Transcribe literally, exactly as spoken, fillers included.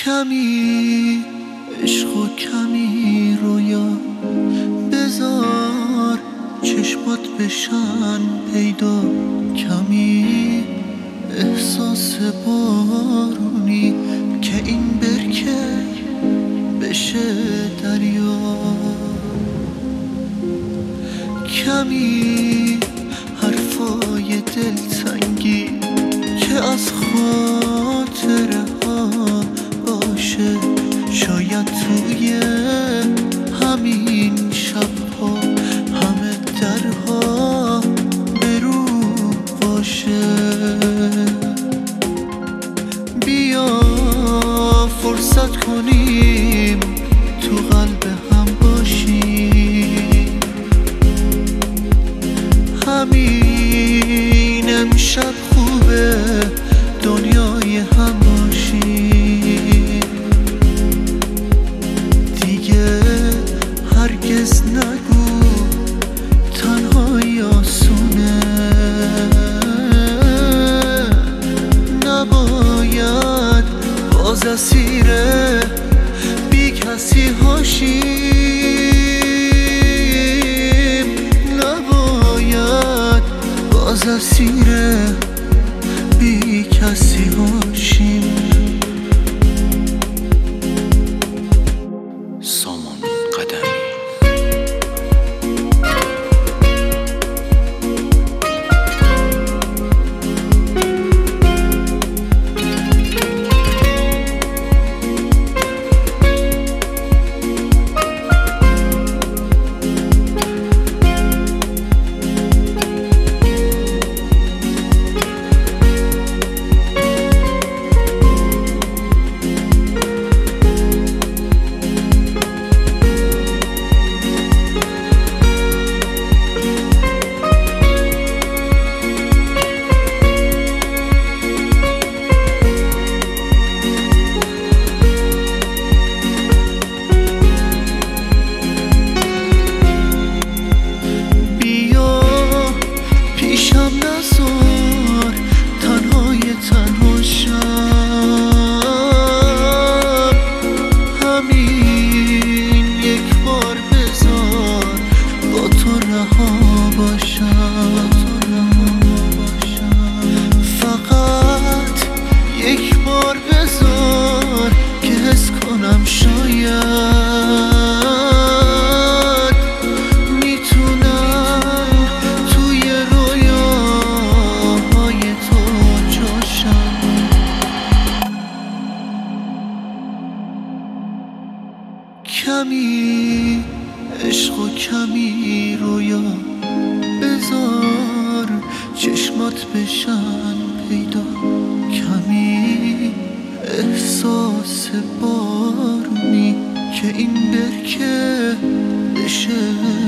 کمی عشق و کمی رویا، بذار چشمات بشن پیدا، کمی احساس بارونی که این برکه بشه دریا، کمی حرفای دلتنگی که از خاطره ها باشه، شاید توی همین شبها همه درها برو باشه. بیا فرصت کنیم تو قلب هم باشیم، همین امشب خوبه دنیای هم باشیم، دیگه هرگز نگو تنهایی آسونه، نباید باز اسیر بی کسی هاشیم، نباید باز اسیر بی کسی هاشیم. سامان قدمی. پیشم نذار تنهای تنها شم، همین یک بار بذار با تو رها باشم، فقط یک بار بذار که حس کنم شاید میتونم توی رویاهای تو جاشم. کمی عشق و کمی رویا، بذار چشمات بشن پیدا، کمی احساس بارونی که این برکه بشه